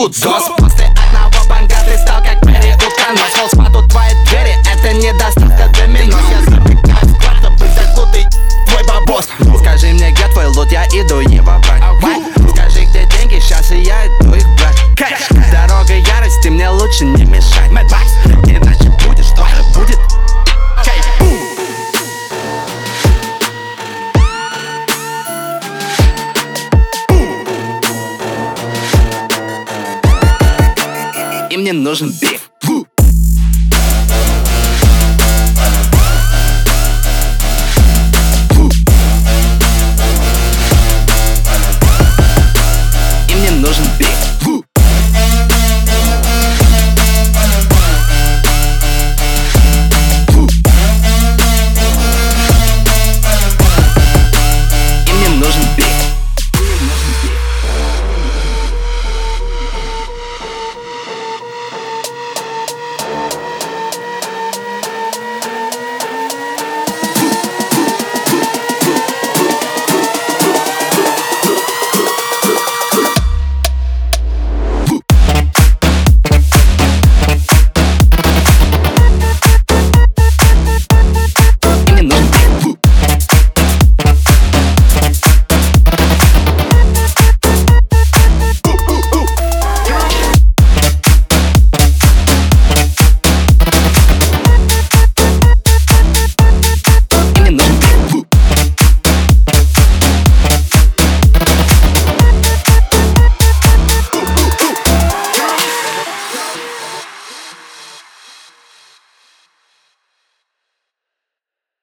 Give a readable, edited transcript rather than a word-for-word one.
тут ЗОС. После одного банка ты стал как Перри Утконос. Холл спадут твои двери, это не доставка доминос. Я запекаю в склад, чтобы закутый твой бабос. Скажи мне, где твой лут, я иду его брать. Скажи, где деньги, сейчас и я иду их брать. Дорога ярости, мне лучше не мешать. Иначе будет что? Будет. И мне нужен биф.